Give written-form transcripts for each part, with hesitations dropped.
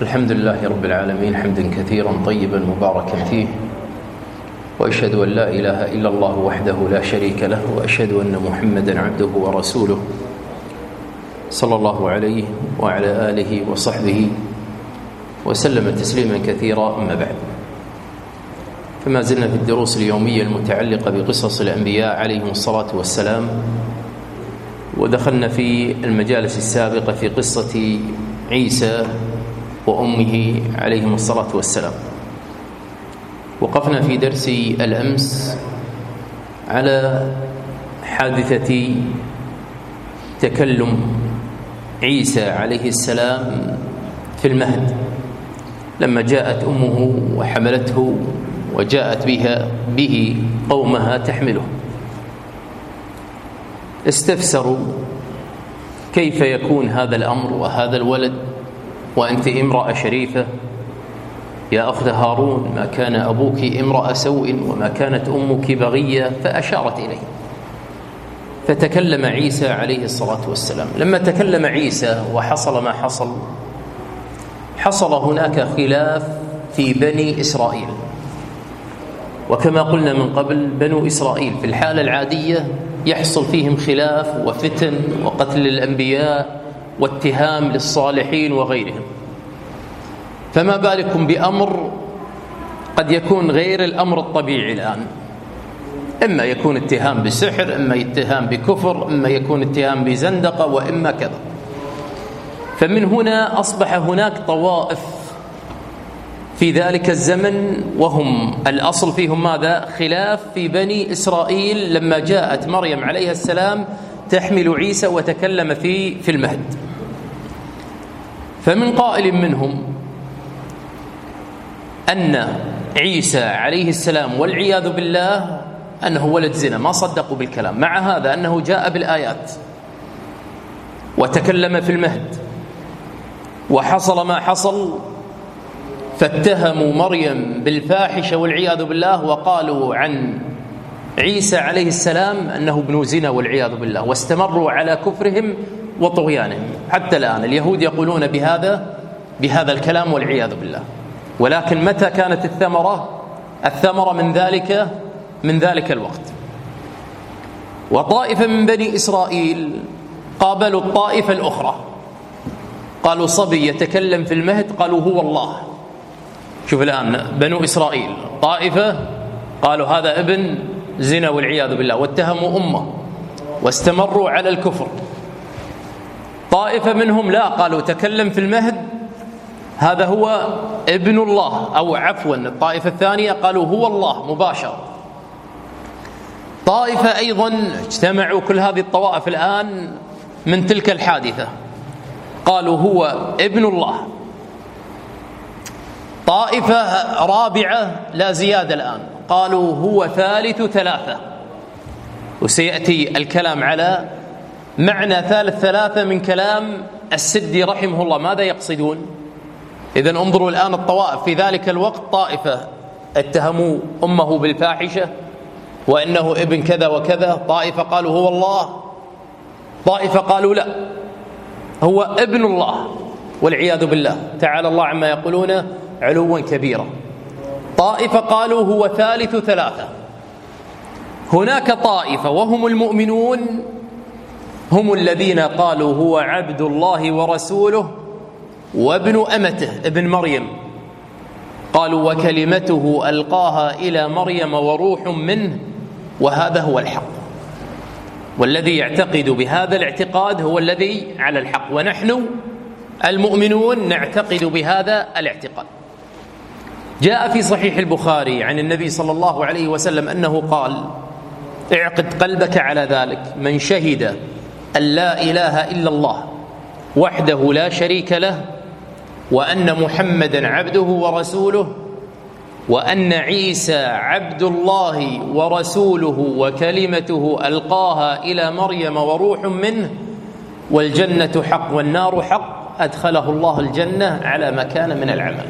الحمد لله رب العالمين حمدا كثيرا طيبا مباركا فيه، وأشهد أن لا إله إلا الله وحده لا شريك له، وأشهد أن محمدا عبده ورسوله صلى الله عليه وعلى آله وصحبه وسلم تسليما كثيرا. أما بعد، فما زلنا في الدروس اليومية المتعلقة بقصص الأنبياء عليهم الصلاة والسلام، ودخلنا في المجالس السابقة في قصة عيسى وأمه عليهم الصلاة والسلام. وقفنا في درس الأمس على حادثة تكلم عيسى عليه السلام في المهد، لما جاءت أمه وحملته وجاءت به قومها تحمله. استفسروا كيف يكون هذا الأمر وهذا الولد وأنت امرأة شريفة يا أخت هارون، ما كان أبوك امرأة سوء وما كانت أمك بغية، فأشارت إليه. فتكلم عيسى عليه الصلاة والسلام. لما تكلم عيسى وحصل ما حصل هناك خلاف في بني إسرائيل. وكما قلنا من قبل، بنو إسرائيل في الحالة العادية يحصل فيهم خلاف وفتن وقتل الأنبياء واتهام للصالحين وغيرهم، فما بالكم بأمر قد يكون غير الأمر الطبيعي الآن. إما يكون اتهام بسحر، إما اتهام بكفر، إما يكون اتهام بزندقة، وإما كذا. فمن هنا أصبح هناك طوائف في ذلك الزمن، وهم الأصل فيهم ماذا؟ خلاف في بني إسرائيل لما جاءت مريم عليها السلام تحمل عيسى وتكلم في المهد. فمن قائل منهم أن عيسى عليه السلام والعياذ بالله أنه ولد زنا، ما صدقوا بالكلام، مع هذا أنه جاء بالآيات وتكلم في المهد وحصل ما حصل. فاتهموا مريم بالفاحشة والعياذ بالله، وقالوا عن عيسى عليه السلام أنه ابن زنا والعياذ بالله، واستمروا على كفرهم وطغيانهم. حتى الآن اليهود يقولون بهذا الكلام والعياذ بالله. ولكن متى كانت الثمرة من ذلك الوقت. وطائفة من بني إسرائيل قابلوا الطائفة الأخرى، قالوا صبي يتكلم في المهد، قالوا هو الله. شوف الآن بنو إسرائيل، طائفة قالوا هذا ابن زنا والعياذ بالله واتهموا أمه واستمروا على الكفر. طائفة منهم لا، قالوا تكلم في المهد هذا هو ابن الله، أو عفوا الطائفة الثانية قالوا هو الله مباشرة. طائفة أيضا اجتمعوا، كل هذه الطوائف الآن من تلك الحادثة، قالوا هو ابن الله. طائفة رابعة لا زيادة الآن، قالوا هو ثالث ثلاثة. وسيأتي الكلام على معنى ثالث ثلاثة من كلام السدي رحمه الله، ماذا يقصدون؟ إذن انظروا الآن الطوائف في ذلك الوقت، طائفة اتهموا أمه بالفاحشة وإنه ابن كذا وكذا، طائفة قالوا هو الله، طائفة قالوا لا هو ابن الله والعياذ بالله، تعالى الله عما يقولون علوا كبيرا. طائفة قالوا هو ثالث ثلاثة. هناك طائفة وهم المؤمنون، هم الذين قالوا هو عبد الله ورسوله وابن أمته ابن مريم، قالوا وكلمته ألقاها إلى مريم وروح منه، وهذا هو الحق. والذي يعتقد بهذا الاعتقاد هو الذي على الحق، ونحن المؤمنون نعتقد بهذا الاعتقاد. جاء في صحيح البخاري عن النبي صلى الله عليه وسلم أنه قال: اعقد قلبك على ذلك، من شهد أن لا إله إلا الله وحده لا شريك له، وأن محمدا عبده ورسوله، وأن عيسى عبد الله ورسوله وكلمته ألقاها إلى مريم وروح منه، والجنة حق والنار حق، أدخله الله الجنة على ما كان من العمل.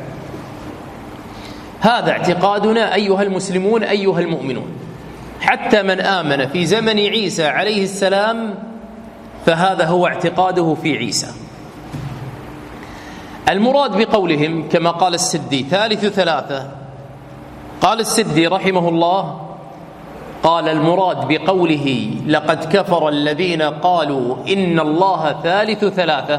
هذا اعتقادنا أيها المسلمون أيها المؤمنون. حتى من آمن في زمن عيسى عليه السلام فهذا هو اعتقاده في عيسى. المراد بقولهم كما قال السدي ثالث ثلاثة، قال السدي رحمه الله قال المراد بقوله لقد كفر الذين قالوا إن الله ثالث ثلاثة،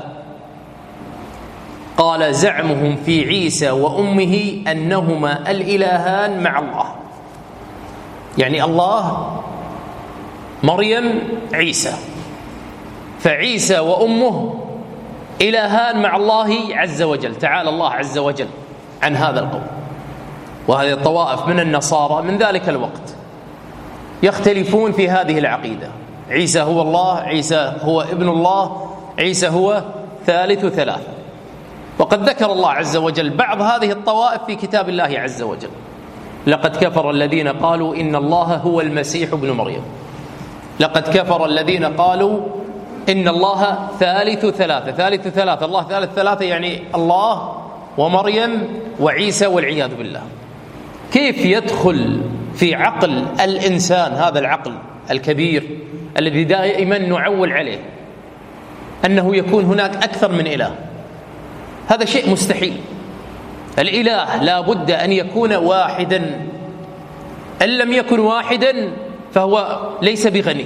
قال زعمهم في عيسى وأمه أنهما الإلهان مع الله، يعني الله مريم عيسى، فعيسى وأمه إلهان مع الله عز وجل. تعالى الله عز وجل عن هذا القول. وهذه الطوائف من النصارى من ذلك الوقت يختلفون في هذه العقيدة، عيسى هو الله، عيسى هو ابن الله، عيسى هو ثالث ثلاثة. وقد ذكر الله عز وجل بعض هذه الطوائف في كتاب الله عز وجل: لقد كفر الذين قالوا إن الله هو المسيح ابن مريم، لقد كفر الذين قالوا إن الله ثالث ثلاثة. ثالث ثلاثة، الله ثالث ثلاثة يعني الله ومريم وعيسى والعياذ بالله. كيف يدخل في عقل الإنسان هذا العقل الكبير الذي دائما نعول عليه أنه يكون هناك أكثر من إله؟ هذا شيء مستحيل. الإله لا بد أن يكون واحدا، إن لم يكن واحدا فهو ليس بغني.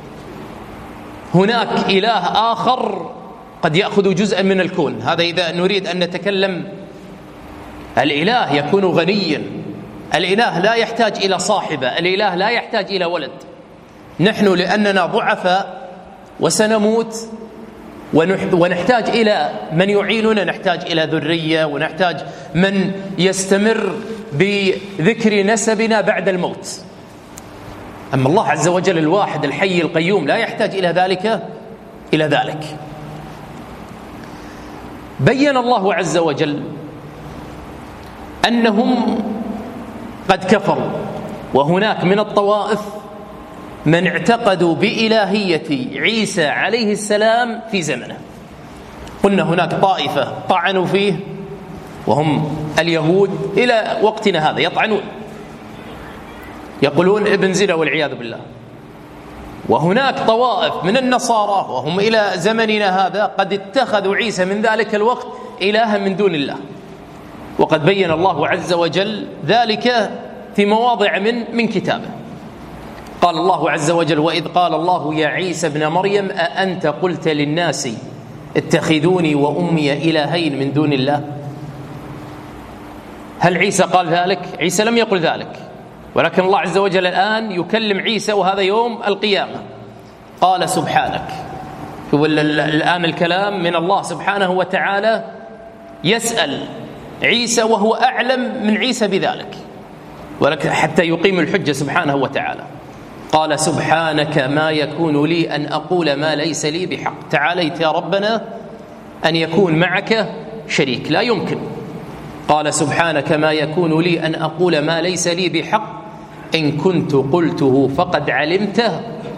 هناك إله آخر قد يأخذ جزءا من الكون، هذا إذا نريد أن نتكلم. الإله يكون غنيا، الإله لا يحتاج إلى صاحبة، الإله لا يحتاج إلى ولد. نحن لأننا ضعفاء وسنموت ونحتاج إلى من يعيننا، نحتاج إلى ذرية، ونحتاج من يستمر بذكر نسبنا بعد الموت. أما الله عز وجل الواحد الحي القيوم لا يحتاج إلى ذلك. بين الله عز وجل أنهم قد كفروا، وهناك من الطوائف من اعتقدوا بإلهية عيسى عليه السلام في زمنه. قلنا هناك طائفة طعنوا فيه وهم اليهود، إلى وقتنا هذا يطعنون، يقولون ابن زنا والعياذ بالله. وهناك طوائف من النصارى وهم إلى زمننا هذا قد اتخذوا عيسى من ذلك الوقت إلها من دون الله، وقد بين الله عز وجل ذلك في مواضع من كتابه. قال الله عز وجل: وإذ قال الله يا عيسى ابن مريم أأنت قلت للناس اتخذوني وأمي إلهين من دون الله؟ هل عيسى قال ذلك؟ عيسى لم يقل ذلك، ولكن الله عز وجل الآن يكلم عيسى وهذا يوم القيامة. قال سبحانك، هو الآن الكلام من الله سبحانه وتعالى يسأل عيسى وهو أعلم من عيسى بذلك، ولكن حتى يقيم الحجة سبحانه وتعالى. قال سبحانك ما يكون لي أن أقول ما ليس لي بحق، تعاليت يا ربنا أن يكون معك شريك، لا يمكن. قال سبحانك ما يكون لي أن أقول ما ليس لي بحق، إن كنت قلته فقد علمته،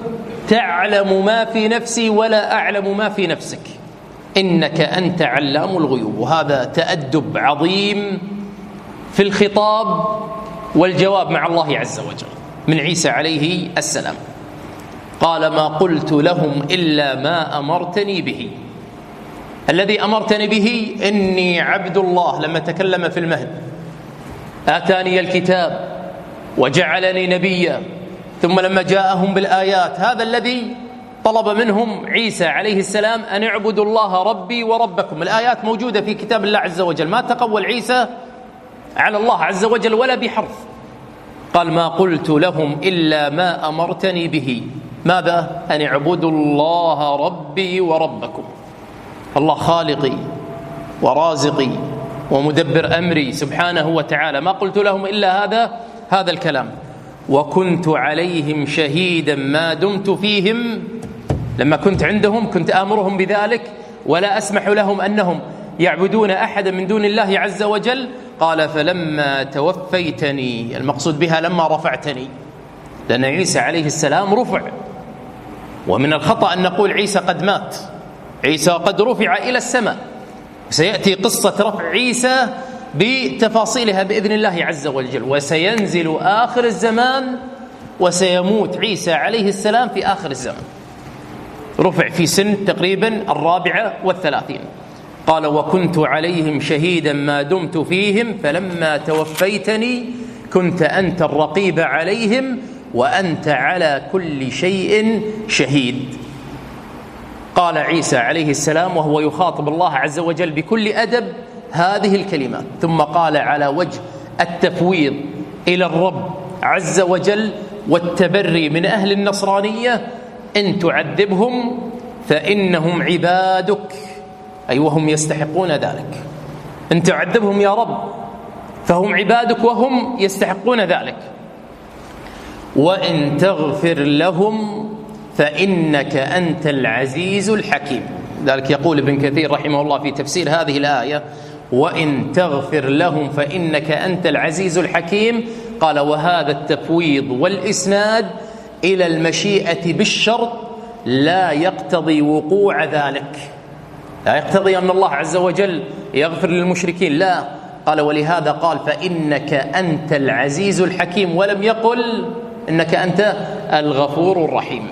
تعلم ما في نفسي ولا أعلم ما في نفسك، إنك أنت علام الغيوب. وهذا تأدب عظيم في الخطاب والجواب مع الله عز وجل من عيسى عليه السلام. قال ما قلت لهم إلا ما أمرتني به. الذي أمرتني به إني عبد الله، لما تكلم في المهد آتاني الكتاب وجعلني نبيا، ثم لما جاءهم بالآيات هذا الذي طلب منهم عيسى عليه السلام أن اعبدوا الله ربي وربكم. الآيات موجودة في كتاب الله عز وجل، ما تقول عيسى على الله عز وجل ولا بحرف. قال ما قلت لهم إلا ما أمرتني به، ماذا؟ أن اعبدوا الله ربي وربكم. الله خالقي ورازقي ومدبر أمري سبحانه وتعالى، ما قلت لهم إلا هذا الكلام. وكنت عليهم شهيدا ما دمت فيهم، لما كنت عندهم كنت آمرهم بذلك ولا أسمح لهم أنهم يعبدون أحدا من دون الله عز وجل. قال فلما توفيتني، المقصود بها لما رفعتني، لأن عيسى عليه السلام رفع، ومن الخطأ أن نقول عيسى قد مات، عيسى قد رفع إلى السماء. سيأتي قصة رفع عيسى بتفاصيلها بإذن الله عز وجل، وسينزل آخر الزمان وسيموت عيسى عليه السلام في آخر الزمان. رفع في سن تقريبا 34. قال وكنت عليهم شهيدا ما دمت فيهم فلما توفيتني كنت أنت الرقيب عليهم وأنت على كل شيء شهيد. قال عيسى عليه السلام وهو يخاطب الله عز وجل بكل أدب هذه الكلمات، ثم قال على وجه التفويض إلى الرب عز وجل والتبري من أهل النصرانية: إن تعذبهم فإنهم عبادك، أي وهم يستحقون ذلك. إن تعذبهم يا رب فهم عبادك وهم يستحقون ذلك، وإن تغفر لهم فإنك أنت العزيز الحكيم. ذلك يقول ابن كثير رحمه الله في تفسير هذه الآية: وإن تغفر لهم فإنك أنت العزيز الحكيم. قال وهذا التفويض والإسناد إلى المشيئة بالشرط لا يقتضي وقوع ذلك، لا يقتضي أن الله عز وجل يغفر للمشركين، لا. قال ولهذا قال فإنك أنت العزيز الحكيم، ولم يقل إنك أنت الغفور الرحيم.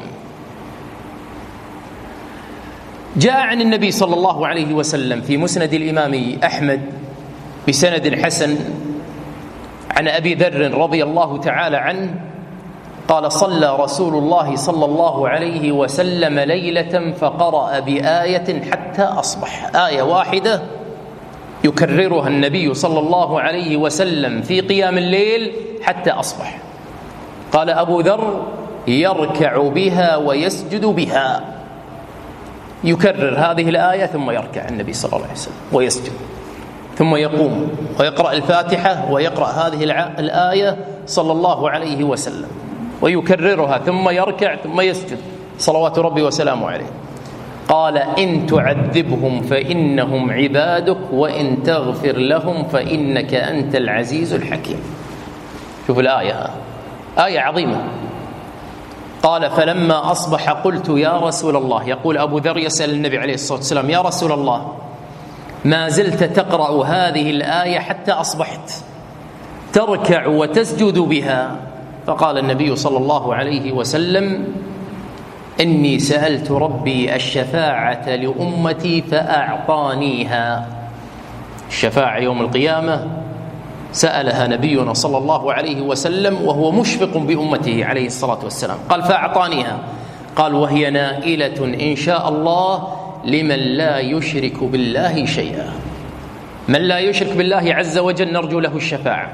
جاء عن النبي صلى الله عليه وسلم في مسند الإمام أحمد بسند حسن عن أبي ذر رضي الله تعالى عنه قال: صلى رسول الله صلى الله عليه وسلم ليلة فقرأ بآية حتى أصبح، آية واحدة يكررها النبي صلى الله عليه وسلم في قيام الليل حتى أصبح. قال أبو ذر: يركع بها ويسجد بها، يكرر هذه الآية ثم يركع النبي صلى الله عليه وسلم ويسجد، ثم يقوم ويقرأ الفاتحة ويقرأ هذه الآية صلى الله عليه وسلم ويكررها ثم يركع ثم يسجد صلوات ربي وسلامه عليه. قال: إن تعذبهم فإنهم عبادك وإن تغفر لهم فإنك أنت العزيز الحكيم. شوف الآية، آية عظيمة. قال: فلما أصبح قلت يا رسول الله، يقول أبو ذر يسأل النبي عليه الصلاة والسلام: يا رسول الله، ما زلت تقرأ هذه الآية حتى أصبحت تركع وتسجد بها؟ فقال النبي صلى الله عليه وسلم: إني سألت ربي الشفاعة لأمتي فأعطانيها. الشفاعة يوم القيامة سألها نبينا صلى الله عليه وسلم وهو مشفق بأمته عليه الصلاة والسلام. قال: فأعطانيها. قال: وهي نائلة إن شاء الله لمن لا يشرك بالله شيئا. من لا يشرك بالله عز وجل نرجو له الشفاعة.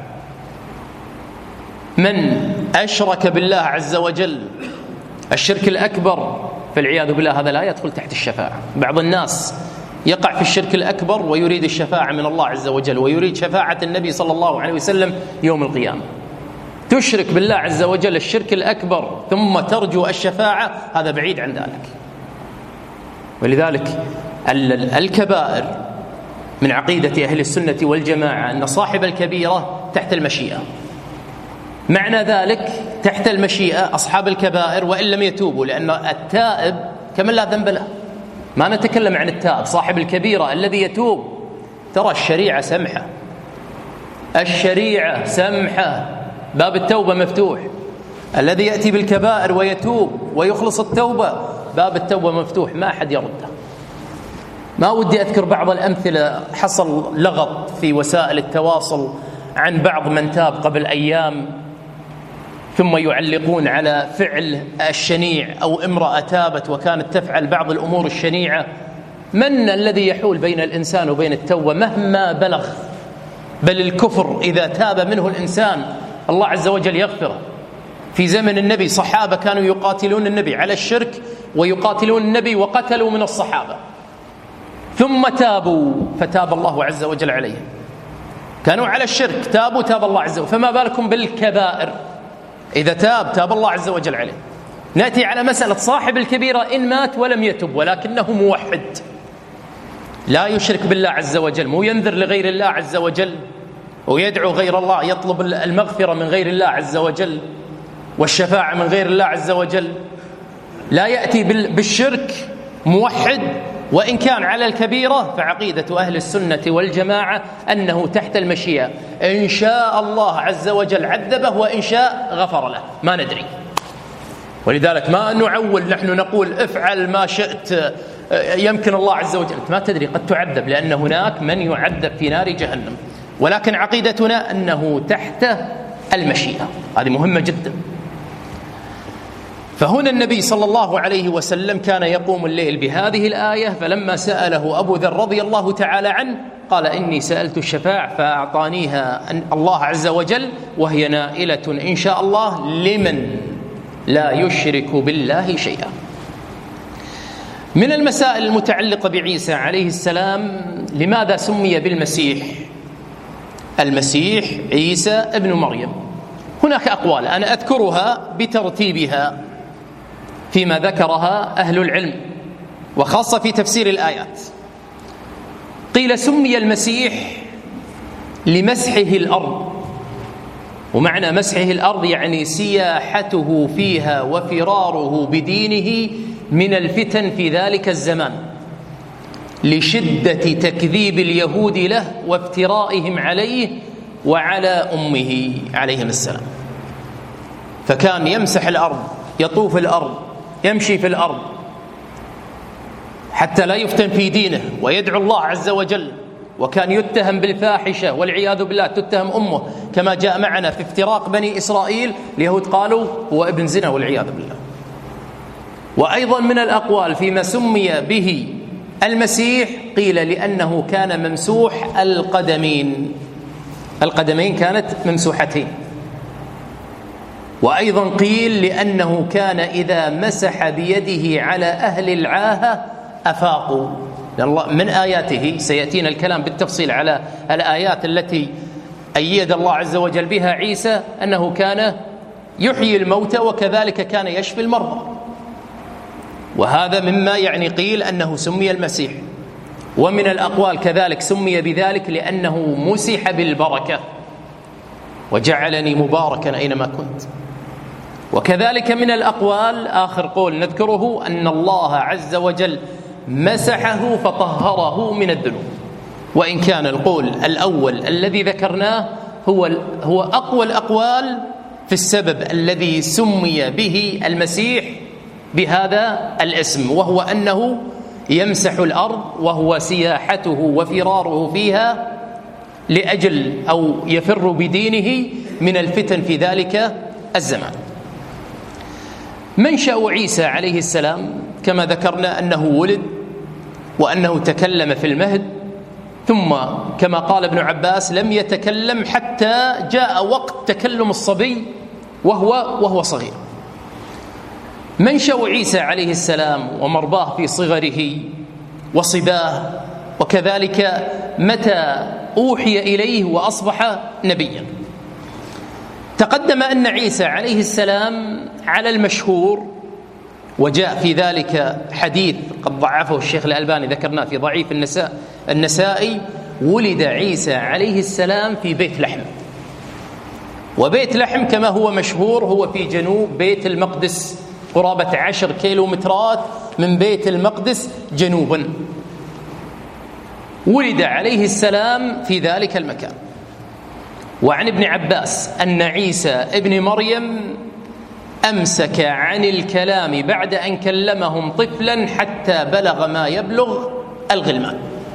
من أشرك بالله عز وجل الشرك الأكبر فالعياذ بالله هذا لا يدخل تحت الشفاعة. بعض الناس يقع في الشرك الأكبر ويريد الشفاعة من الله عز وجل ويريد شفاعة النبي صلى الله عليه وسلم يوم القيامة. تشرك بالله عز وجل الشرك الأكبر ثم ترجو الشفاعة، هذا بعيد عن ذلك. ولذلك الكبائر من عقيدة أهل السنة والجماعة أن صاحب الكبيرة تحت المشيئة. معنى ذلك تحت المشيئة أصحاب الكبائر وإن لم يتوبوا، لأن التائب كمن لا ذنب له. ما نتكلم عن التائب، صاحب الكبيرة الذي يتوب. ترى الشريعة سمحة، الشريعة سمحة، باب التوبة مفتوح. الذي يأتي بالكبائر ويتوب ويخلص التوبة باب التوبة مفتوح، ما أحد يرده. ما ودي أذكر بعض الأمثلة، حصل لغط في وسائل التواصل عن بعض من تاب قبل أيام ثم يعلقون على فعل الشنيع أو امرأة تابت وكانت تفعل بعض الأمور الشنيعة. من الذي يحول بين الإنسان وبين التوبة مهما بلغ؟ بل الكفر إذا تاب منه الإنسان الله عز وجل يغفره. في زمن النبي صحابة كانوا يقاتلون النبي على الشرك ويقاتلون النبي وقتلوا من الصحابة، ثم تابوا فتاب الله عز وجل عليهم. كانوا على الشرك تابوا تاب الله عز وجل، فما بالكم بالكبائر؟ إذا تاب الله عز وجل عليه. نأتي على مسألة صاحب الكبيرة إن مات ولم يتب ولكنه موحد لا يشرك بالله عز وجل، مو ينذر لغير الله عز وجل ويدعو غير الله، يطلب المغفرة من غير الله عز وجل والشفاعة من غير الله عز وجل، لا يأتي بالشرك، موحد وإن كان على الكبيرة، فعقيدة أهل السنة والجماعة أنه تحت المشيئة. إن شاء الله عز وجل عذبه وإن شاء غفر له، ما ندري. ولذلك ما نعول، نحن نقول افعل ما شئت، يمكن الله عز وجل، ما تدري، قد تعذب، لأن هناك من يعذب في نار جهنم، ولكن عقيدتنا أنه تحت المشيئة، هذه مهمة جدا. فهنا النبي صلى الله عليه وسلم كان يقوم الليل بهذه الآية، فلما سأله أبو ذر رضي الله تعالى عنه قال: إني سألت الشفاعة فأعطانيها الله عز وجل، وهي نائلة إن شاء الله لمن لا يشرك بالله شيئا. من المسائل المتعلقة بعيسى عليه السلام: لماذا سمي بالمسيح؟ المسيح عيسى ابن مريم. هناك أقوال أنا أذكرها بترتيبها فيما ذكرها أهل العلم، وخاصة في تفسير الآيات. قيل سمي المسيح لمسحه الأرض، ومعنى مسحه الأرض يعني سياحته فيها وفراره بدينه من الفتن في ذلك الزمان، لشدة تكذيب اليهود له وافترائهم عليه وعلى أمه عليهم السلام. فكان يمسح الأرض، يطوف الأرض، يمشي في الأرض حتى لا يفتن في دينه ويدعو الله عز وجل، وكان يتهم بالفاحشة والعياذ بالله، تتهم أمه كما جاء معنا في افتراق بني إسرائيل، اليهود قالوا هو ابن زنا والعياذ بالله. وأيضا من الأقوال فيما سمي به المسيح، قيل لأنه كان ممسوح القدمين، القدمين كانت ممسوحتين. وأيضا قيل لأنه كان إذا مسح بيده على أهل العاهة أفاقوا. من آياته سيأتينا الكلام بالتفصيل على الآيات التي أيد الله عز وجل بها عيسى، أنه كان يحيي الموتى وكذلك كان يشفي المرضى، وهذا مما يعني قيل أنه سمي المسيح. ومن الأقوال كذلك سمي بذلك لأنه مسح بالبركة، وجعلني مباركا أينما كنت. وكذلك من الأقوال آخر قول نذكره أن الله عز وجل مسحه فطهره من الذنوب، وإن كان القول الأول الذي ذكرناه هو أقوى الأقوال في السبب الذي سمي به المسيح بهذا الاسم، وهو أنه يمسح الأرض وهو سياحته وفراره فيها لأجل أو يفر بدينه من الفتن في ذلك الزمان. منشأ عيسى عليه السلام كما ذكرنا أنه ولد وأنه تكلم في المهد، ثم كما قال ابن عباس لم يتكلم حتى جاء وقت تكلم الصبي وهو صغير. منشأ عيسى عليه السلام ومرباه في صغره وصباه، وكذلك متى أوحي إليه وأصبح نبيا. تقدم أن عيسى عليه السلام على المشهور، وجاء في ذلك حديث قد ضعفه الشيخ الألباني ذكرناه في ضعيف النسائي، ولد عيسى عليه السلام في بيت لحم، وبيت لحم كما هو مشهور هو في جنوب بيت المقدس، قرابة 10 كيلومترات من بيت المقدس جنوبا. ولد عليه السلام في ذلك المكان. وعن ابن عباس أن عيسى ابن مريم أمسك عن الكلام بعد أن كلمهم طفلا حتى بلغ ما يبلغ الغلمان،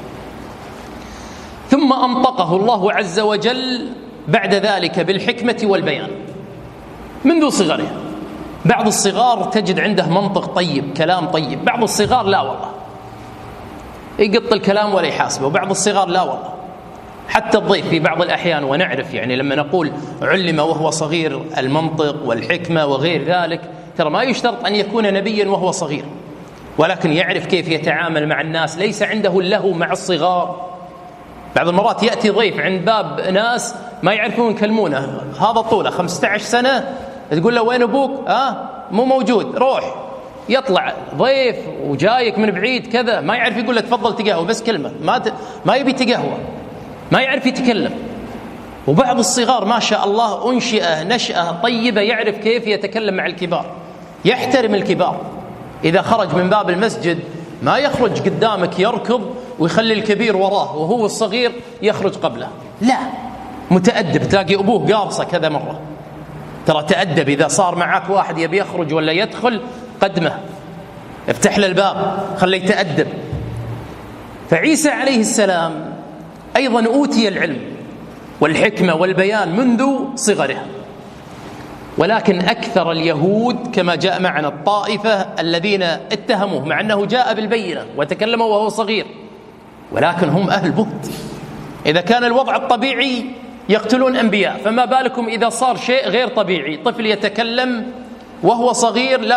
ثم أنطقه الله عز وجل بعد ذلك بالحكمة والبيان منذ صغره. بعض الصغار تجد عنده منطق طيب، كلام طيب، بعض الصغار لا والله يقط الكلام ولا يحاسبه، وبعض الصغار لا والله. حتى الضيف في بعض الأحيان، ونعرف يعني لما نقول علم وهو صغير المنطق والحكمة وغير ذلك، ترى ما يشترط أن يكون نبيا وهو صغير، ولكن يعرف كيف يتعامل مع الناس، ليس عنده اللهو مع الصغار. بعض المرات يأتي ضيف عند باب ناس ما يعرفون يكلمونه، هذا طوله 15 سنة، تقول له وين أبوك؟ مو موجود، روح. يطلع ضيف وجايك من بعيد كذا، ما يعرف يقول له تفضل تقهوى، بس كلمة ما يبي تقهوى، ما يعرف يتكلم. وبعض الصغار ما شاء الله أنشئة نشأة طيبة، يعرف كيف يتكلم مع الكبار، يحترم الكبار. إذا خرج من باب المسجد ما يخرج قدامك يركض ويخلي الكبير وراه وهو الصغير يخرج قبله، لا، متأدب. تلاقي أبوه قارصة كذا مرة، ترى تأدب. إذا صار معك واحد يبي يخرج ولا يدخل قدمه، افتح له الباب، خليه يتأدب. فعيسى عليه السلام أيضا أوتي العلم والحكمة والبيان منذ صغره، ولكن أكثر اليهود كما جاء معنا الطائفة الذين اتهموه مع أنه جاء بالبينة وتكلموا وهو صغير، ولكن هم أهل بهت. إذا كان الوضع الطبيعي يقتلون أنبياء، فما بالكم إذا صار شيء غير طبيعي، طفل يتكلم وهو صغير، لا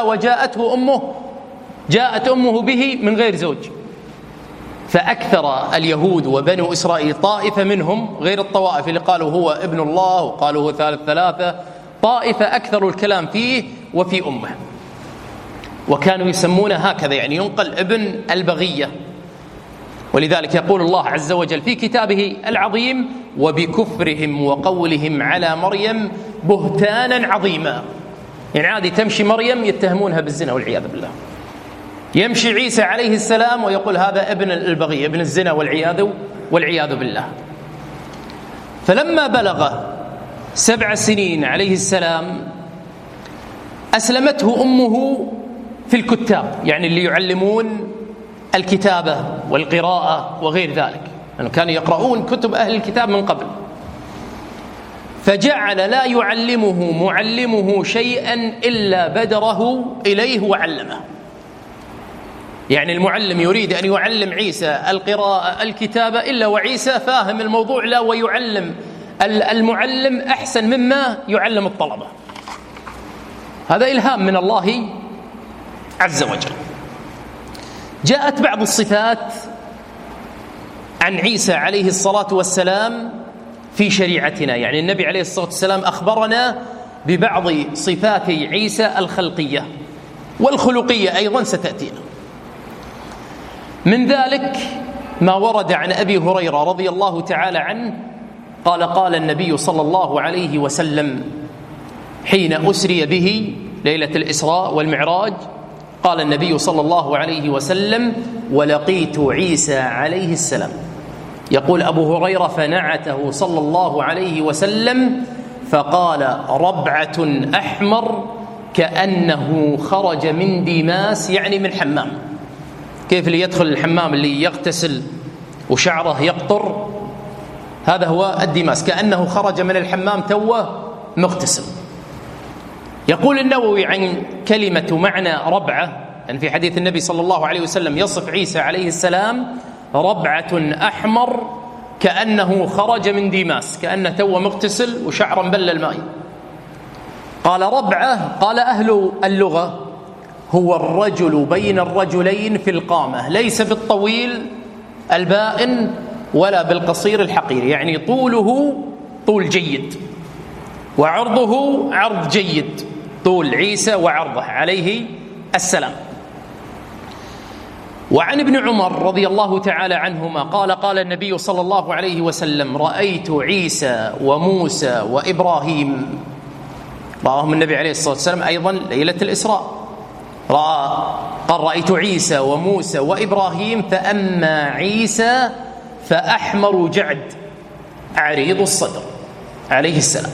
جاءت أمه به من غير زوج. فأكثر اليهود وبنو إسرائيل طائفة منهم، غير الطوائف اللي قالوا هو ابن الله وقالوا هو ثالث ثلاثة، طائفة أكثر الكلام فيه وفي أمه، وكانوا يسمونه هكذا، يعني ينقل ابن البغية. ولذلك يقول الله عز وجل في كتابه العظيم: وبكفرهم وقولهم على مريم بهتانا عظيما. يعني عادي تمشي مريم يتهمونها بالزنا والعياذ بالله، يمشي عيسى عليه السلام ويقول هذا ابن البغي، ابن الزنا والعياذ بالله. فلما بلغ 7 سنين عليه السلام أسلمته أمه في الكتاب، يعني اللي يعلمون الكتابة والقراءة وغير ذلك، لأنه كانوا يقرؤون كتب أهل الكتاب من قبل. فجعل لا يعلمه معلمه شيئا إلا بدره إليه وعلمه. يعني المعلم يريد أن يعلم عيسى القراءة الكتابة، إلا وعيسى فاهم الموضوع لا ويعلم المعلم أحسن مما يعلم الطلبة. هذا إلهام من الله عز وجل. جاءت بعض الصفات عن عيسى عليه الصلاة والسلام في شريعتنا، يعني النبي عليه الصلاة والسلام أخبرنا ببعض صفات عيسى الخلقية والخلقية أيضا ستأتينا. من ذلك ما ورد عن أبي هريرة رضي الله تعالى عنه قال: قال النبي صلى الله عليه وسلم حين أسري به ليلة الإسراء والمعراج، قال النبي صلى الله عليه وسلم: ولقيت عيسى عليه السلام. يقول أبو هريرة: فنعته صلى الله عليه وسلم فقال: ربعة أحمر كأنه خرج من ديماس، يعني من حمام. كيف اللي يدخل الحمام اللي يغتسل وشعره يقطر، هذا هو الديماس، كأنه خرج من الحمام توه مغتسل. يقول النووي عن كلمة معنى ربعة، يعني في حديث النبي صلى الله عليه وسلم يصف عيسى عليه السلام: ربعة أحمر كأنه خرج من ديماس، كأنه توه مغتسل وشعره مبلل الماء. قال ربعة، قال أهل اللغة: هو الرجل بين الرجلين في القامة، ليس بالطويل البائن ولا بالقصير الحقير، يعني طوله طول جيد وعرضه عرض جيد، طول عيسى وعرضه عليه السلام. وعن ابن عمر رضي الله تعالى عنهما قال: قال النبي صلى الله عليه وسلم: رأيت عيسى وموسى وإبراهيم. رآهم النبي عليه الصلاة والسلام أيضا ليلة الإسراء، قال: رأيت عيسى وموسى وإبراهيم، فأما عيسى فأحمر جعد عريض الصدر عليه السلام.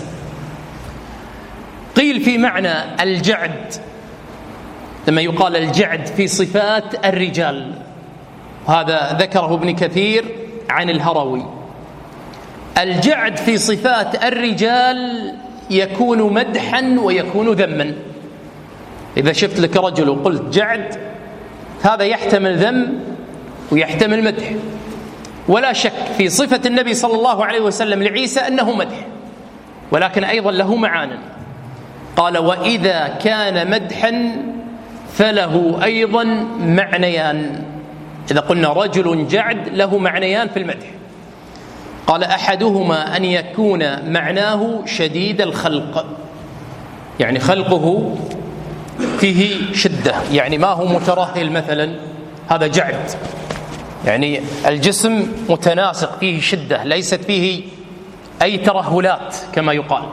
قيل في معنى الجعد لما يقال الجعد في صفات الرجال، هذا ذكره ابن كثير عن الهروي. الجعد في صفات الرجال يكون مدحا ويكون ذما. إذا شفت لك رجل وقلت جعد، هذا يحتمل ذم ويحتمل مدح، ولا شك في صفة النبي صلى الله عليه وسلم لعيسى أنه مدح، ولكن أيضا له معانٍ. قال: وإذا كان مدحا فله أيضا معنيان. إذا قلنا رجل جعد له معنيان في المدح. قال: أحدهما أن يكون معناه شديد الخلق، يعني خلقه فيه شدة، يعني ما هو مترهل مثلا، هذا جعد، يعني الجسم متناسق فيه شدة، ليست فيه أي ترهلات كما يقال.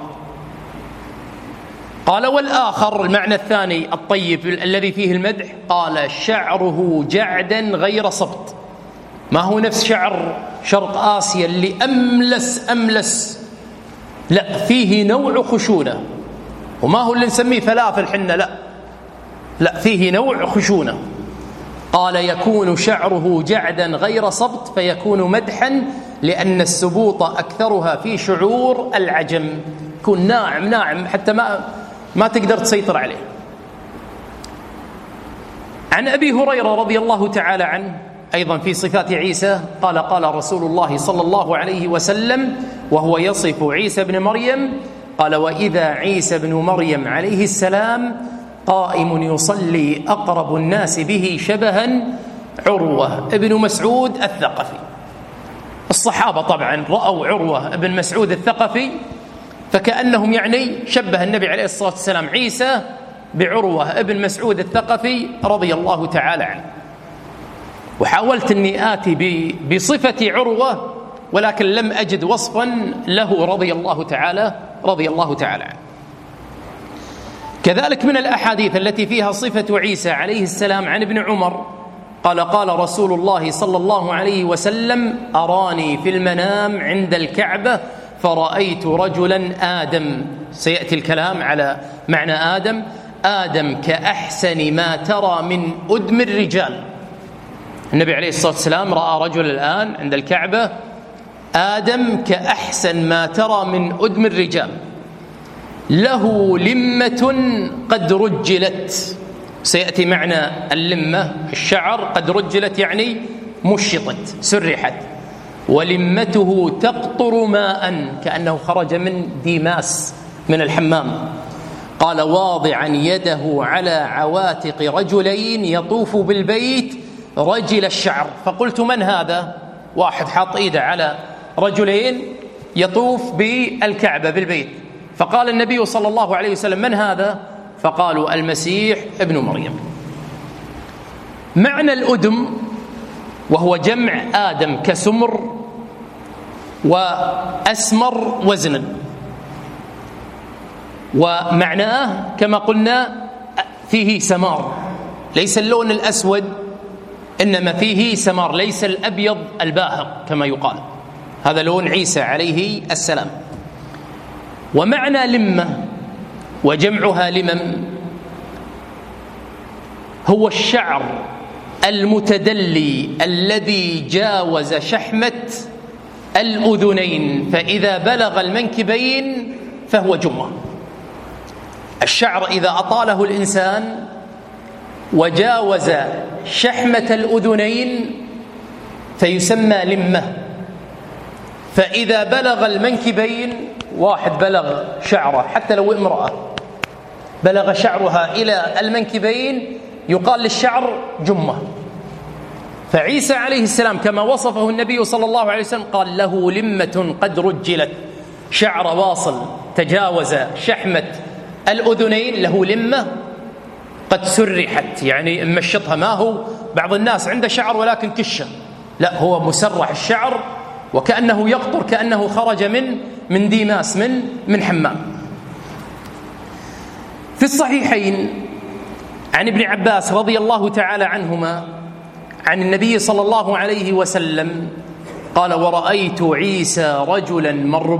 قال: والآخر المعنى الثاني الطيب الذي فيه المدح، قال: شعره جعدا غير صبت، ما هو نفس شعر شرق آسيا اللي أملس، لا، فيه نوع خشونة، وما هو اللي نسميه فلافل حنة، لا، فيه نوع خشونة، قال يكون شعره جعدا غير صبت فيكون مدحا لأن السبوط أكثرها في شعور العجم، يكون ناعم ناعم حتى ما تقدر تسيطر عليه. عن أبي هريرة رضي الله تعالى عنه أيضا في صفات عيسى قال قال رسول الله صلى الله عليه وسلم وهو يصف عيسى بن مريم قال وإذا عيسى بن مريم عليه السلام قائم يصلي أقرب الناس به شبها عروة ابن مسعود الثقفي. الصحابة طبعا رأوا عروة ابن مسعود الثقفي فكأنهم يعني شبه النبي عليه الصلاة والسلام عيسى بعروة ابن مسعود الثقفي رضي الله تعالى عنه. وحاولت أني آتي بصفة عروة ولكن لم أجد وصفا له رضي الله تعالى عنه. كذلك من الأحاديث التي فيها صفة عيسى عليه السلام عن ابن عمر قال قال رسول الله صلى الله عليه وسلم أراني في المنام عند الكعبة فرأيت رجلا آدم، سيأتي الكلام على معنى آدم كأحسن ما ترى من أدم الرجال. النبي عليه الصلاة والسلام رأى رجل الآن عند الكعبة آدم كأحسن ما ترى من أدم الرجال، له لمة قد رجلت، سيأتي معنى اللمة الشعر، قد رجلت يعني مشطت سرحت، ولمته تقطر ماء كأنه خرج من ديماس من الحمام. قال واضعا يده على عواتق رجلين يطوف بالبيت رجل الشعر، فقلت من هذا؟ واحد حاط ايده على رجلين يطوف بالكعبة بالبيت، فقال النبي صلى الله عليه وسلم من هذا؟ فقالوا المسيح ابن مريم. معنى الأدم وهو جمع آدم كسمر وأسمر وزنا، ومعناه كما قلنا فيه سمار، ليس اللون الأسود إنما فيه سمار، ليس الأبيض الباهق كما يقال، هذا لون عيسى عليه السلام. ومعنى لمة وجمعها لمم هو الشعر المتدلي الذي جاوز شحمة الأذنين فإذا بلغ المنكبين فهو جمة. الشعر إذا أطاله الإنسان وجاوز شحمة الأذنين فيسمى لمة، فإذا بلغ المنكبين، واحد بلغ شعره حتى لو امرأة بلغ شعرها إلى المنكبين يقال للشعر جمة. فعيسى عليه السلام كما وصفه النبي صلى الله عليه وسلم قال له لمة قد رجلت، شعر واصل تجاوز شحمة الأذنين، له لمة قد سرحت يعني مشطها، ما هو بعض الناس عنده شعر ولكن كشة، لا هو مسرح الشعر وكأنه يقطر كأنه خرج من ديماس من حمام. في الصحيحين عن ابن عباس رضي الله تعالى عنهما عن النبي صلى الله عليه وسلم قال ورأيت عيسى رجلا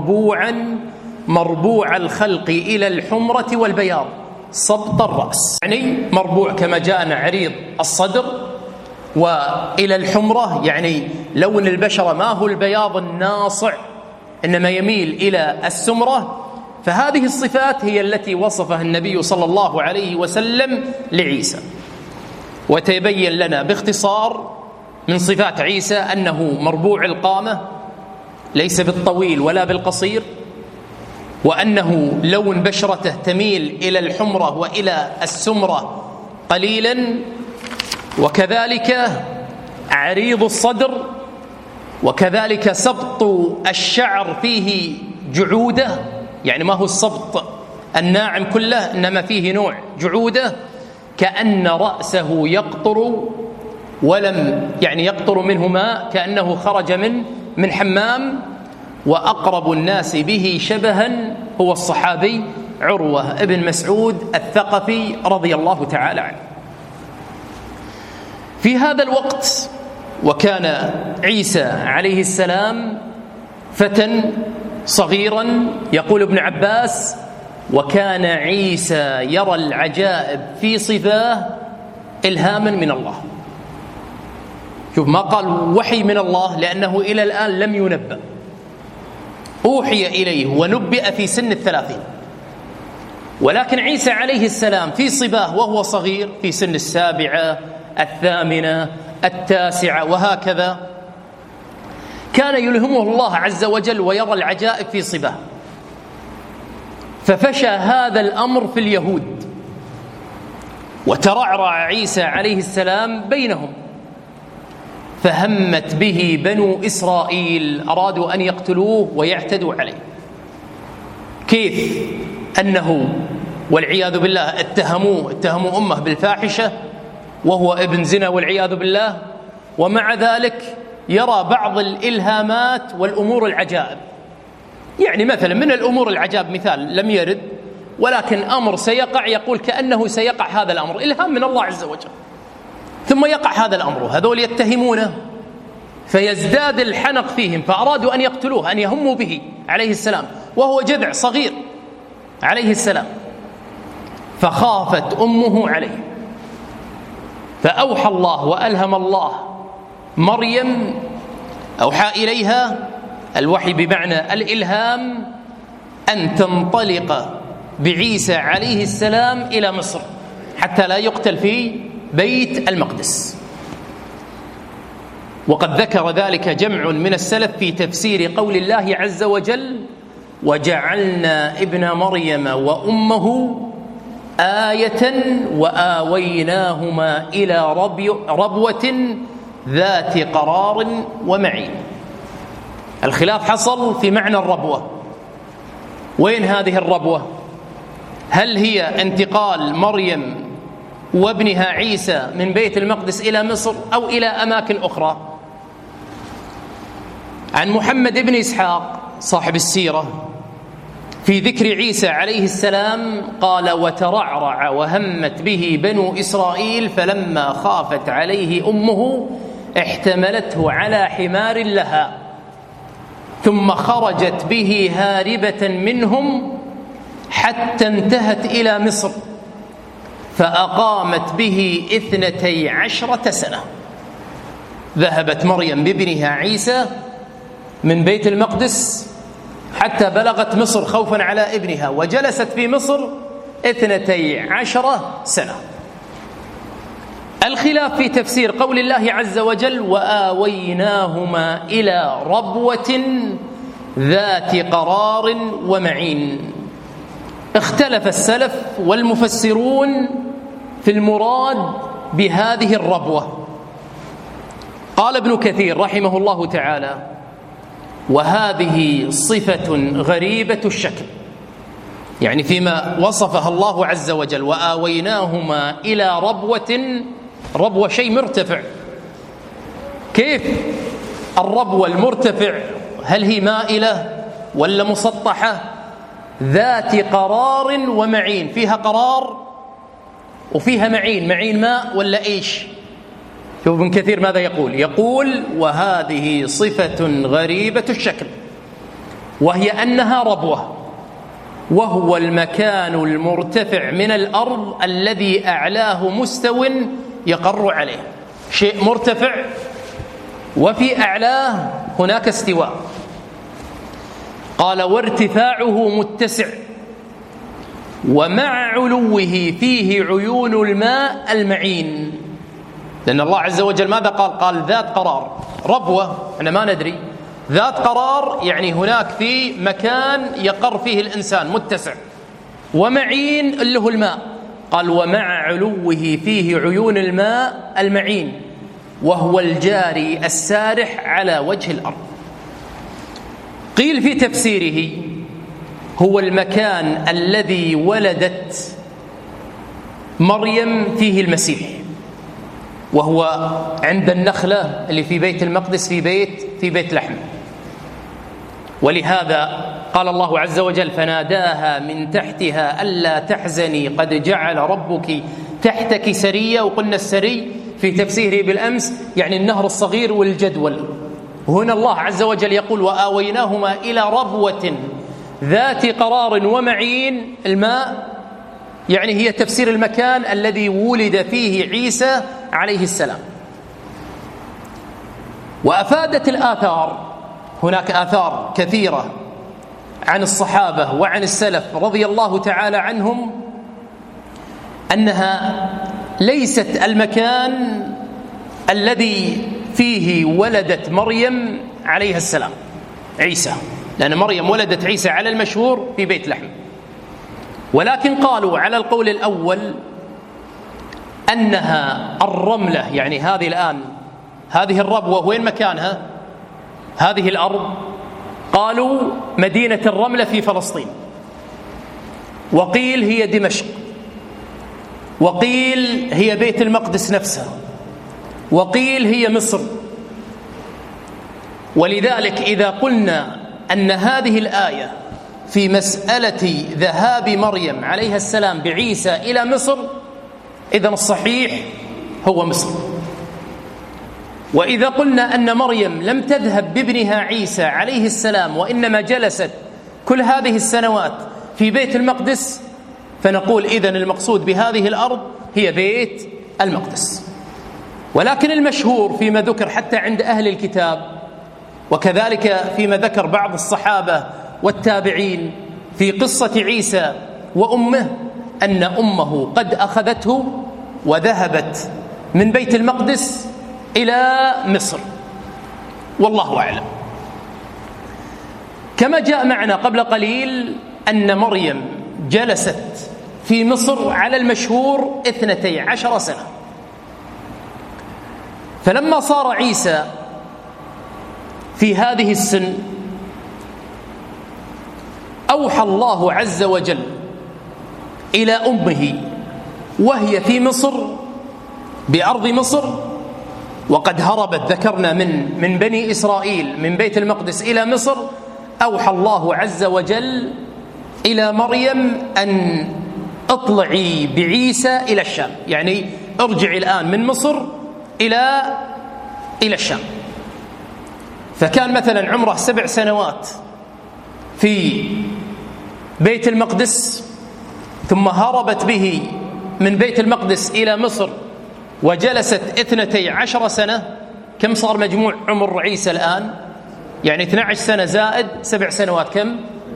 مربوع الخلق إلى الحمرة والبياض صبط الرأس، يعني مربوع كما جاءنا عريض الصدر، وإلى الحمرة يعني لون البشرة ما هو البياض الناصع إنما يميل إلى السمرة. فهذه الصفات هي التي وصفها النبي صلى الله عليه وسلم لعيسى. وتبين لنا باختصار من صفات عيسى أنه مربوع القامة ليس بالطويل ولا بالقصير، وأنه لون بشرته تميل إلى الحمرة وإلى السمرة قليلا، وكذلك عريض الصدر، وكذلك سبط الشعر فيه جعودة، يعني ما هو السبط الناعم كله إنما فيه نوع جعودة، كأن رأسه يقطر ولم يعني يقطر منه ماء كأنه خرج من حمام. وأقرب الناس به شبها هو الصحابي عروة ابن مسعود الثقفي رضي الله تعالى عنه. في هذا الوقت وكان عيسى عليه السلام فتى صغيرا، يقول ابن عباس وكان عيسى يرى العجائب في صفاه إلهاما من الله، شوف، ما قال وحي من الله لأنه إلى الآن لم ينبأ، أوحي إليه ونبئ في سن 30. ولكن عيسى عليه السلام في صباه وهو صغير في سن 7 8 9 وهكذا، كان يلهمه الله عز وجل ويرى العجائب في صباه، ففشى هذا الأمر في اليهود، وترعرع عيسى عليه السلام بينهم، فهمت به بنو إسرائيل، أرادوا أن يقتلوه ويعتدوا عليه. كيف أنه والعياذ بالله اتهموا أمه بالفاحشة وهو ابن زنا والعياذ بالله، ومع ذلك يرى بعض الإلهامات والأمور العجائب. يعني مثلا من الأمور العجائب مثال لم يرد، ولكن أمر سيقع يقول كأنه سيقع هذا الأمر، إلهام من الله عز وجل، ثم يقع هذا الأمر، هذول يتهمونه فيزداد الحنق فيهم، فأرادوا أن يقتلوه، أن يهموا به عليه السلام وهو جذع صغير عليه السلام، فخافت أمه عليه، فأوحى الله وألهم الله مريم، أوحى إليها الوحي بمعنى الإلهام، أن تنطلق بعيسى عليه السلام إلى مصر حتى لا يقتل في بيت المقدس. وقد ذكر ذلك جمع من السلف في تفسير قول الله عز وجل: وجعلنا ابن مريم وأمه آية وآويناهما إلى ربوة ذات قرار ومعين. الخلاف حصل في معنى الربوة، وين هذه الربوة؟ هل هي انتقال مريم وابنها عيسى من بيت المقدس إلى مصر أو إلى أماكن أخرى؟ عن محمد بن إسحاق صاحب السيرة في ذكر عيسى عليه السلام قال: وترعرع وهمت به بنو إسرائيل فلما خافت عليه أمه احتملته على حمار لها ثم خرجت به هاربة منهم حتى انتهت إلى مصر فأقامت به 12 سنة. ذهبت مريم بابنها عيسى من بيت المقدس حتى بلغت مصر خوفا على ابنها، وجلست في مصر 12 سنة. الخلاف في تفسير قول الله عز وجل: وآويناهما إلى ربوة ذات قرار ومعين. اختلف السلف والمفسرون في المراد بهذه الربوة. قال ابن كثير رحمه الله تعالى: وهذه صفة غريبة الشكل، يعني فيما وصفها الله عز وجل وآويناهما إلى ربوة شيء مرتفع. كيف الربوة المرتفع؟ هل هي مائلة ولا مسطحة؟ ذات قرار ومعين، فيها قرار وفيها معين. معين ماء ولا إيش؟ شوف ابن كثير ماذا يقول: وهذه صفة غريبة الشكل، وهي أنها ربوة، وهو المكان المرتفع من الأرض الذي أعلاه مستو يقر عليه. شيء مرتفع وفي أعلاه هناك استواء. قال: وارتفاعه متسع، ومع علوه فيه عيون الماء المعين. لأن الله عز وجل ماذا قال ذات قرار. ربوة أنا ما ندري، ذات قرار يعني هناك في مكان يقر فيه الإنسان متسع، ومعين اللي هو الماء. قال: ومع علوه فيه عيون الماء المعين، وهو الجاري السارح على وجه الأرض. قيل في تفسيره: هو المكان الذي ولدت مريم فيه المسيح، وهو عند النخلة اللي في بيت المقدس في بيت لحم. ولهذا قال الله عز وجل: فناداها من تحتها ألا تحزني قد جعل ربك تحتك سريا. وقلنا السري في تفسيره بالأمس يعني النهر الصغير والجدول. هنا الله عز وجل يقول: وآويناهما إلى ربوة ذات قرار ومعين. الماء يعني هي تفسير المكان الذي ولد فيه عيسى عليه السلام. وأفادت الآثار، هناك آثار كثيرة عن الصحابة وعن السلف رضي الله تعالى عنهم أنها ليست المكان الذي فيه ولدت مريم عليها السلام عيسى، لأن مريم ولدت عيسى على المشهور في بيت لحم، ولكن قالوا على القول الأول أنها الرملة، يعني هذه الآن هذه الربوة وين مكانها؟ هذه الأرض قالوا مدينة الرملة في فلسطين، وقيل هي دمشق، وقيل هي بيت المقدس نفسه، وقيل هي مصر. ولذلك إذا قلنا أن هذه الآية في مسألة ذهاب مريم عليها السلام بعيسى إلى مصر، إذن الصحيح هو مصر. وإذا قلنا أن مريم لم تذهب بابنها عيسى عليه السلام وإنما جلست كل هذه السنوات في بيت المقدس، فنقول إذن المقصود بهذه الأرض هي بيت المقدس. ولكن المشهور فيما ذكر حتى عند أهل الكتاب، وكذلك فيما ذكر بعض الصحابة والتابعين في قصة عيسى وأمه، أن أمه قد أخذته وذهبت من بيت المقدس إلى مصر، والله أعلم. كما جاء معنا قبل قليل أن مريم جلست في مصر على المشهور 12 سنة، فلما صار عيسى في هذه السن أوحى الله عز وجل إلى أمه وهي في مصر بأرض مصر، وقد هربت ذكرنا من بني إسرائيل من بيت المقدس إلى مصر. أوحى الله عز وجل إلى مريم أن اطلعي بعيسى إلى الشام، يعني ارجعي الآن من مصر إلى الشام. فكان مثلا عمره 7 سنوات في بيت المقدس، ثم هربت به من بيت المقدس إلى مصر وجلست 12 سنة. كم صار مجموع عمر عيسى الآن؟ يعني 12 سنة زائد 7 سنوات كم؟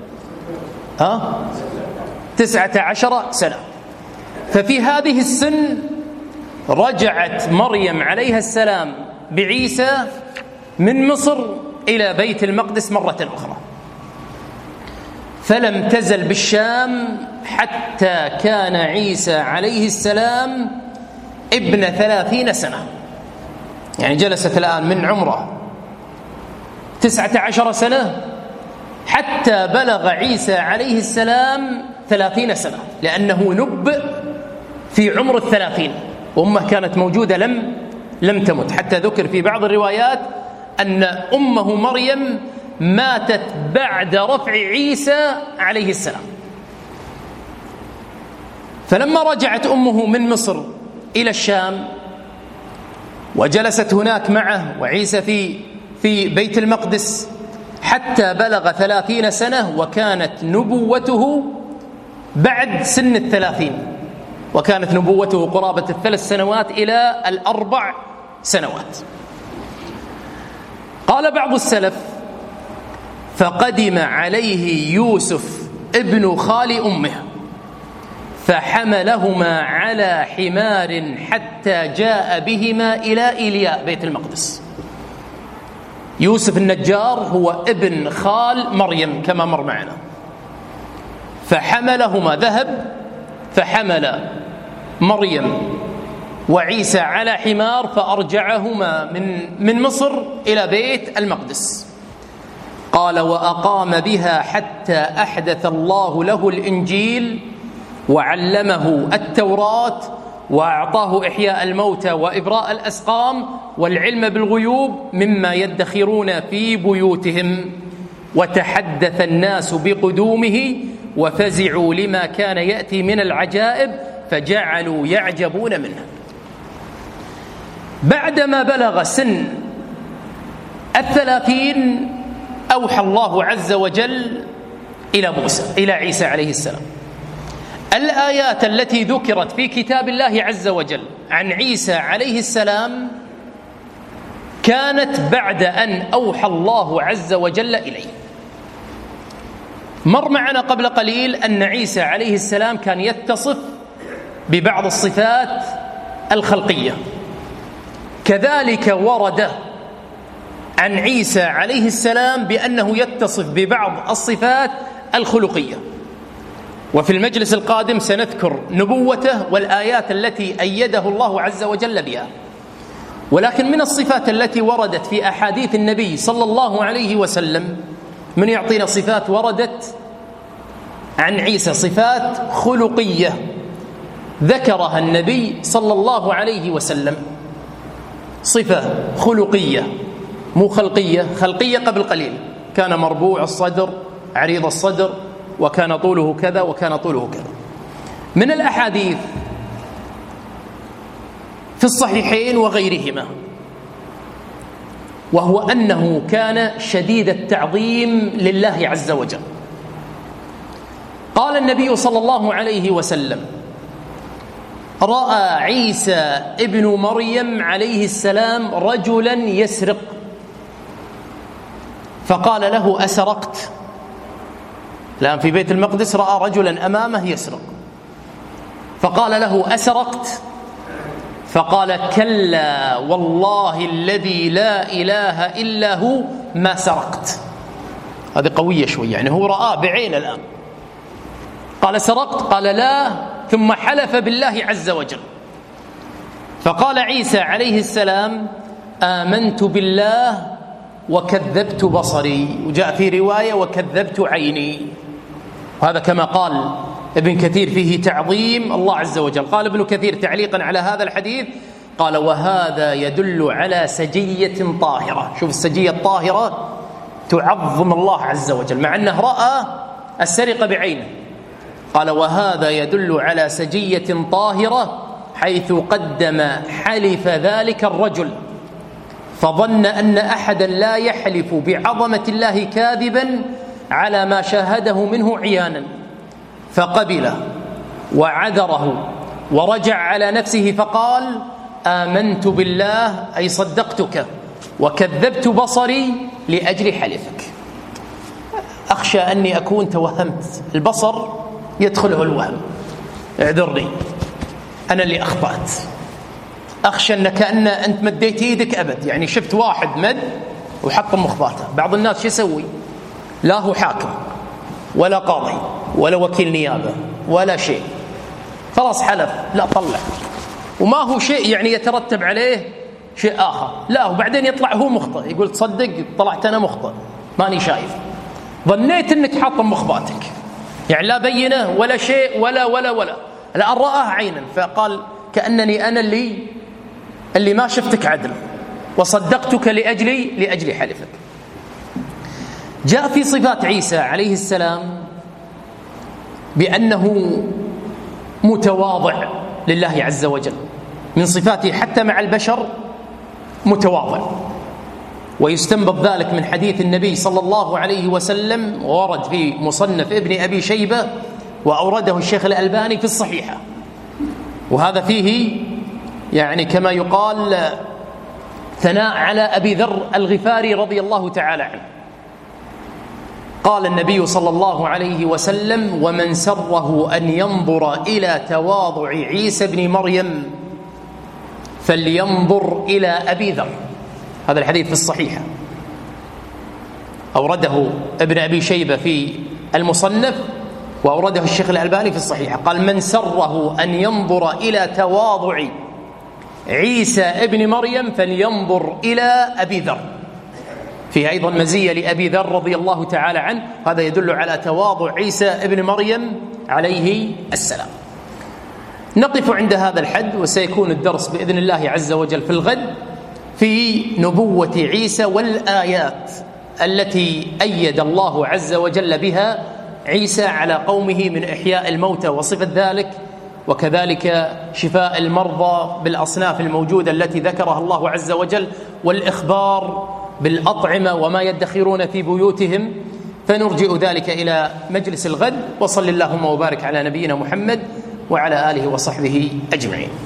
19 سنة. ففي هذه السن رجعت مريم عليها السلام بعيسى من مصر إلى بيت المقدس مرة أخرى، فلم تزل بالشام حتى كان عيسى عليه السلام ابن 30 سنة. يعني جلست الآن من عمره 19 سنة حتى بلغ عيسى عليه السلام 30 سنة، لأنه نبئ في عمر 30، وأمه كانت موجودة لم تمت. حتى ذكر في بعض الروايات أن أمه مريم ماتت بعد رفع عيسى عليه السلام. فلما رجعت أمه من مصر إلى الشام وجلست هناك معه وعيسى في بيت المقدس حتى بلغ 30 سنة، وكانت نبوته بعد سن 30، وكانت نبوته قرابة 3 سنوات إلى 4 سنوات. قال بعض السلف: فقدم عليه يوسف ابن خال أمه فحملهما على حمار حتى جاء بهما إلى إيلياء بيت المقدس. يوسف النجار هو ابن خال مريم كما مر معنا. فحملهما، ذهب فحمل مريم وعيسى على حمار فأرجعهما من مصر إلى بيت المقدس. قال: وأقام بها حتى أحدث الله له الإنجيل وعلمه التوراة وأعطاه إحياء الموتى وإبراء الأسقام والعلم بالغيوب مما يدخرون في بيوتهم. وتحدث الناس بقدومه وفزعوا لما كان يأتي من العجائب فجعلوا يعجبون منه. بعدما بلغ سن 30 أوحى الله عز وجل إلى عيسى عليه السلام. الآيات التي ذكرت في كتاب الله عز وجل عن عيسى عليه السلام كانت بعد أن أوحى الله عز وجل إليه. مر معنا قبل قليل أن عيسى عليه السلام كان يتصف ببعض الصفات الخلقية، كذلك ورد عن عيسى عليه السلام بأنه يتصف ببعض الصفات الخلقية. وفي المجلس القادم سنذكر نبوته والآيات التي أيده الله عز وجل بها. ولكن من الصفات التي وردت في أحاديث النبي صلى الله عليه وسلم، من يعطينا صفات وردت عن عيسى، صفات خلقية ذكرها النبي صلى الله عليه وسلم، صفة خلقية مو خلقية. خلقية قبل قليل كان مربوع الصدر عريض الصدر وكان طوله كذا وكان طوله كذا. من الأحاديث في الصحيحين وغيرهما، وهو أنه كان شديد التعظيم لله عز وجل. قال النبي صلى الله عليه وسلم: رأى عيسى ابن مريم عليه السلام رجلا يسرق، فقال له: أسرقت؟ الآن في بيت المقدس رأى رجلا أمامه يسرق، فقال له: أسرقت؟ فقال: كلا والله الذي لا إله إلا هو ما سرقت. هذه قوية شوي، يعني هو رآه بعين الآن. قال: سرقت؟ قال: لا. ثم حلف بالله عز وجل. فقال عيسى عليه السلام: آمنت بالله وكذبت بصري، وجاء في رواية وكذبت عيني. وهذا كما قال ابن كثير فيه تعظيم الله عز وجل. قال ابن كثير تعليقا على هذا الحديث، قال: وهذا يدل على سجية طاهرة. شوف السجية الطاهرة تعظم الله عز وجل مع أنه رأى السرقة بعينه. قال: وهذا يدل على سجية طاهرة، حيث قدم حلف ذلك الرجل، فظن أن أحدا لا يحلف بعظمة الله كاذبا على ما شاهده منه عيانا، فقبله وعذره ورجع على نفسه فقال: آمنت بالله أي صدقتك، وكذبت بصري لأجل حلفك. أخشى أني أكون توهمت، البصر يدخله الوهم، اعذرني أنا اللي أخطأت. أخشى أنك أنت مديت يدك أبد، يعني شفت واحد مد وحط مخباته. بعض الناس شو يسوي؟ لا هو حاكم ولا قاضي ولا وكيل نيابة ولا شيء، خلاص حلف، لا طلع، وما هو شيء يعني يترتب عليه شيء آخر، لا وبعدين يطلع هو مخطئ، يقول تصدق طلعت أنا مخطئ ماني شايف، ظنيت أنك حاطم مخباتك، يعني لا بينه ولا شيء ولا ولا ولا، الآن رآه عينا فقال: كأنني أنا اللي ما شفتك عدل وصدقتك لأجل حلفك. جاء في صفات عيسى عليه السلام بأنه متواضع لله عز وجل، من صفاته حتى مع البشر متواضع، ويستنبط ذلك من حديث النبي صلى الله عليه وسلم، ورد في مصنف ابن أبي شيبة وأورده الشيخ الألباني في الصحيحة. وهذا فيه يعني كما يقال ثناء على أبي ذر الغفاري رضي الله تعالى عنه. قال النبي صلى الله عليه وسلم: ومن سره أن ينظر إلى تواضع عيسى بن مريم فلينظر إلى أبي ذر. هذا الحديث في الصحيحة، أورده ابن أبي شيبة في المصنف وأورده الشيخ الألباني في الصحيحة. قال: من سره أن ينظر إلى تواضع عيسى ابن مريم فلينظر إلى أبي ذر. فيه أيضا مزية لأبي ذر رضي الله تعالى عنه، هذا يدل على تواضع عيسى ابن مريم عليه السلام. نقف عند هذا الحد، وسيكون الدرس بإذن الله عز وجل في الغد في نبوة عيسى والآيات التي أيد الله عز وجل بها عيسى على قومه من إحياء الموتى وصفة ذلك، وكذلك شفاء المرضى بالأصناف الموجودة التي ذكرها الله عز وجل، والإخبار بالأطعمة وما يدخرون في بيوتهم. فنرجئ ذلك إلى مجلس الغد، وصل اللهم وبارك على نبينا محمد وعلى آله وصحبه أجمعين.